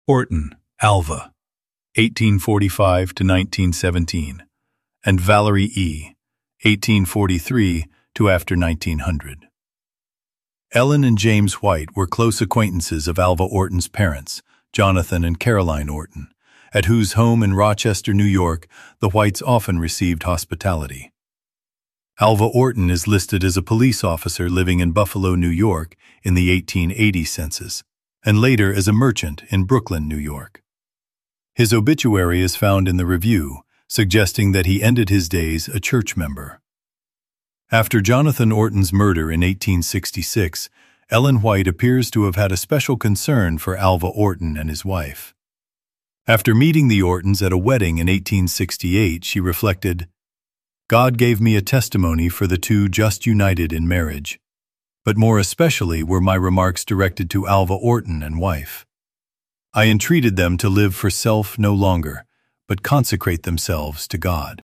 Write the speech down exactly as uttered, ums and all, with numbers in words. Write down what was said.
Orton, Alva, eighteen forty-five to nineteen seventeen, and Valerie E., eighteen forty-three to after nineteen hundred. Ellen and James White were close acquaintances of Alva Orton's parents, Jonathan and Caroline Orton, at whose home in Rochester, New York, the Whites often received hospitality. Alva Orton is listed as a police officer living in Buffalo, New York in the eighteen eighty census, and later as a merchant in Brooklyn, New York. His obituary is found in the Review, suggesting that he ended his days a church member. After Jonathan Orton's murder in eighteen sixty-six, Ellen White appears to have had a special concern for Alva Orton and his wife. After meeting the Ortons at a wedding in eighteen sixty-eight, she reflected, "God gave me a testimony for the two just united in marriage, but more especially were my remarks directed to Alva Orton and wife. I entreated them to live for self no longer, but consecrate themselves to God."